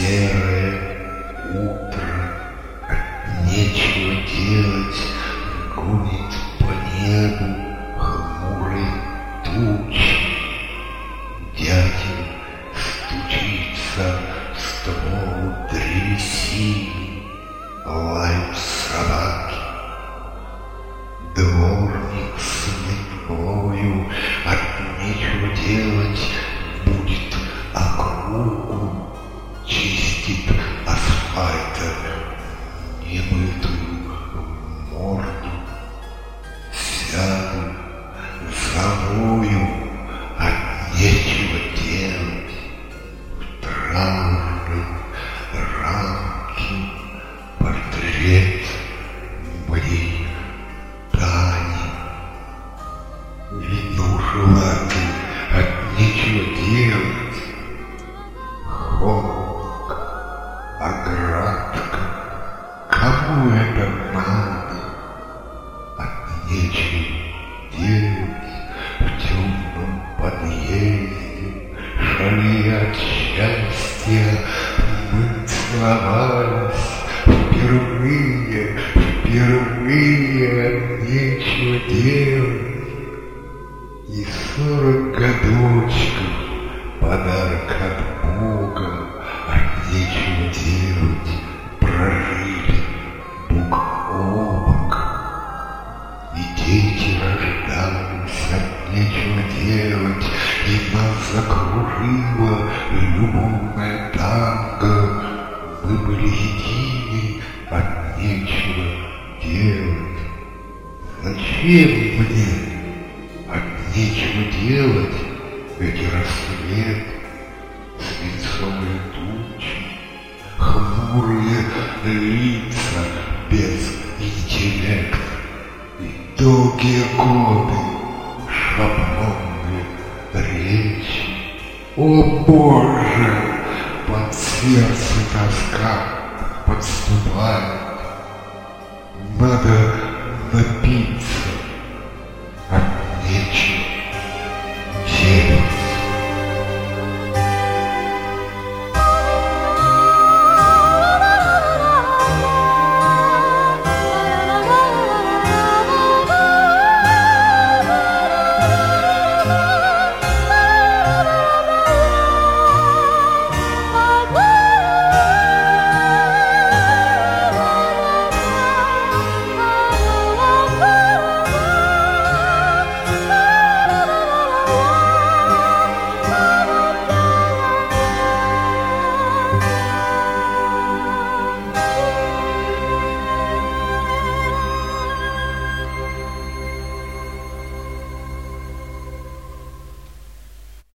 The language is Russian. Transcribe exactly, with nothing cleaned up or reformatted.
серое утро, от нечего делать, гонит по небу хмурые тучи. Дятел стучится в ствол древесины, лают собаки. Дворник с метлою от нечего делать будет округу, чистит асфальта немытую морду. Сяду, завою, от нечего делать, в траурной рамке портрет моей Тани. Вину жила ты, от нечего делать, холодка, оградка, кому это надо? От нечего делать в темном подъезде, шали от счастья, мы целовались впервые, впервые от нечего делать. И сорок годочков подарок от Бога от нечего делать прожили бок о бок. И дети рождались от нечего делать, и нас закружило любовное танго. Мы были едины от нечего делать. Зачем мне от нечего делать эти рассвет, свинцовые тучи, хмурые лица без интеллекта и долгие годы шаблонные речи? О Боже, под сердце тоска подступает. Надо напиться от нечего